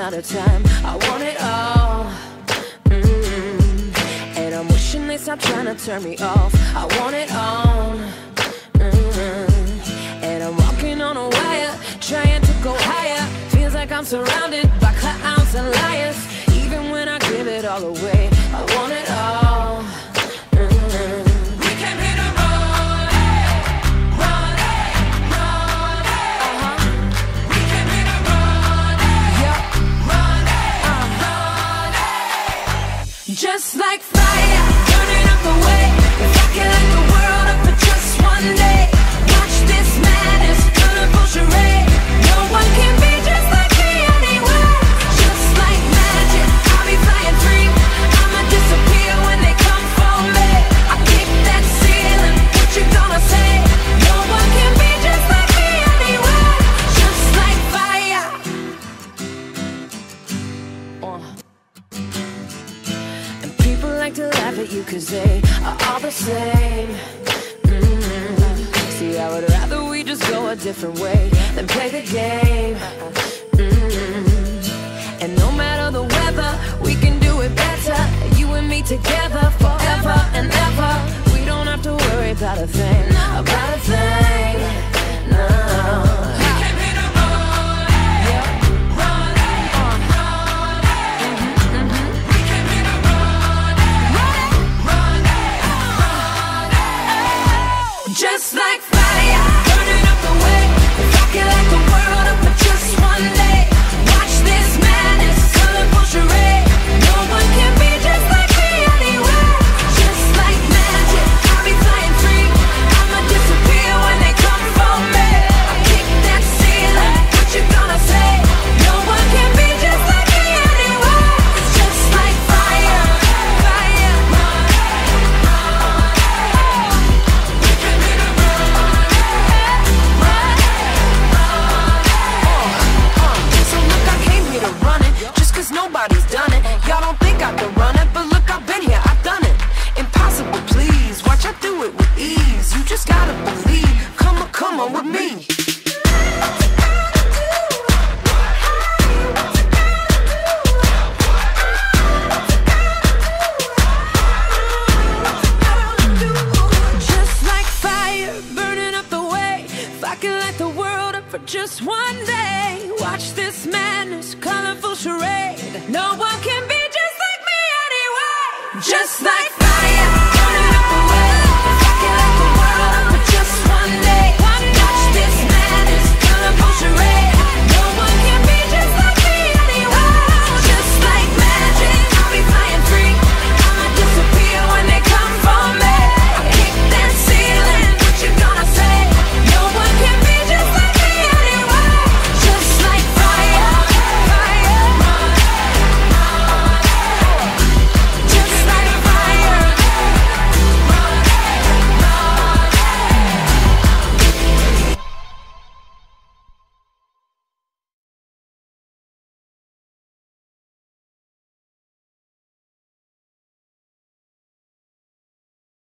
out of time. I want it all. And I'm wishing they stop trying to turn me off. I want it all. And I'm walking on a wire, trying to go higher. Feels like I'm surrounded by clowns and liars. Even when I give it all away, I want it all. We came here to run, run, run. We came here to run, run, run. Just like fire, burning up the way. If I could light the world up for just one day, watch this madness, colorful charade. No one can be just like me anywhere. Just like magic, I'll be flying free. I'ma disappear when they come for me. I kick that ceiling, what you gonna say? No one can be just like me anywhere. Just like fire. And people like to laugh at you 'cause they are all the same. See, I would rather we just go a different way than play the game. And no matter the weather, we can do it better. You and me together forever and ever. We don't have to worry about a thing, about a thing. No. We came here to run, run, run. We came here to run, run, run. Just like fire, burning up the way. If I could light the world up for just one day, watch this madness, colorful charade. No one can be just like me anywhere. Just like magic, I'll be flying free. I'ma disappear when they come for me. I kick that ceiling, what you gonna say? No one can be just like me anywhere. Just like fire, fire. We came here to So look, I came here to run it, just 'cause nobody's done it. Y'all don't think I can run it, but look, I've been here, I've done it. Impossible, please, watch I do it with ease. You just gotta believe, come on with me. Just like fire, burning up the way. If I could light the world up for just one day, watch this madness, colorful charade. No one can be just like me anyway. Just like